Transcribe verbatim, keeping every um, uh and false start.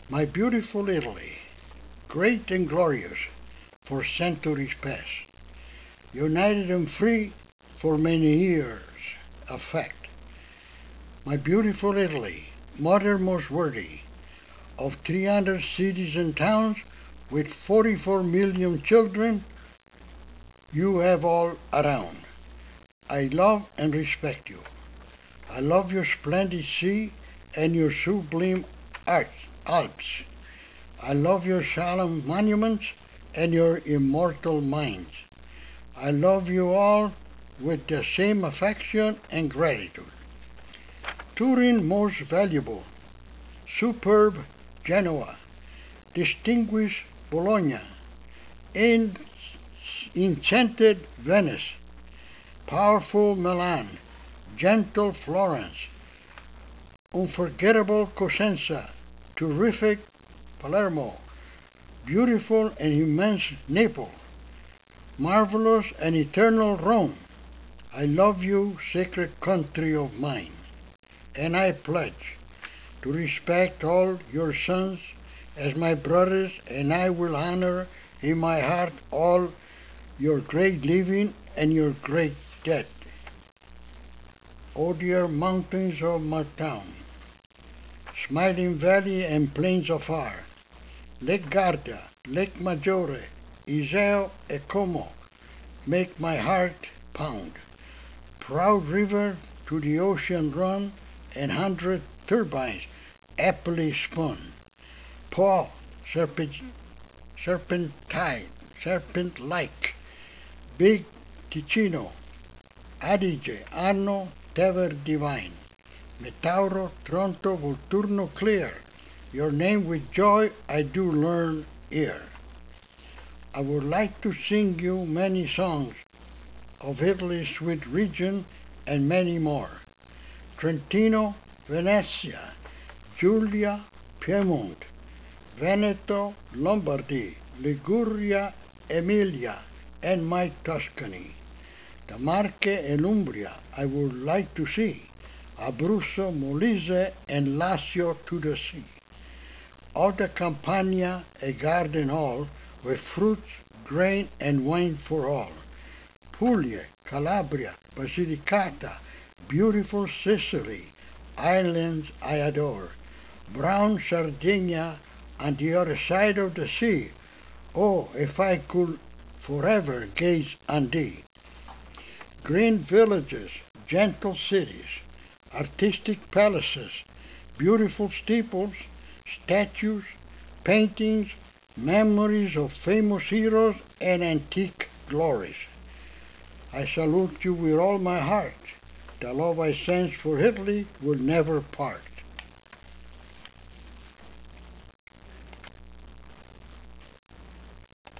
My beautiful Italy, great and glorious for centuries past, united and free for many years, a fact. My beautiful Italy, mother most worthy of three hundred cities and towns with forty-four million children you have all around. I love and respect you. I love your splendid sea and your sublime arts, Alps. I love your solemn monuments and your immortal minds. I love you all with the same affection and gratitude. Turin most valuable, superb Genoa, distinguished Bologna, en- enchanted Venice, powerful Milan, gentle Florence, unforgettable Cosenza, terrific Palermo, beautiful and immense Naples, marvelous and eternal Rome. I love you, sacred country of mine, and I pledge to respect all your sons as my brothers, and I will honor in my heart all your great living and your great dead. O dear mountains of my town, smiling valley and plains afar, Lake Garda, Lake Maggiore, Iseo e Como, make my heart pound. Proud river to the ocean run, and hundred turbines happily spun. Po, serpent, serpentine, serpent-like, big Ticino, Adige, Arno, Tever divine, Metauro, Tronto, Volturno clear, your name with joy I do learn here. I would like to sing you many songs of Italy's sweet region and many more. Trentino, Venezia, Giulia, Piedmont, Veneto, Lombardy, Liguria, Emilia, and my Tuscany. The Marche and Umbria I would like to see, Abruzzo, Molise, and Lazio to the sea. All the Campania a garden all, with fruits, grain, and wine for all. Puglia, Calabria, Basilicata, beautiful Sicily, islands I adore. Brown Sardinia on the other side of the sea. Oh, if I could forever gaze on thee. Green villages, gentle cities, artistic palaces, beautiful steeples, statues, paintings, memories of famous heroes and antique glories. I salute you with all my heart. The love I sense for Italy will never part.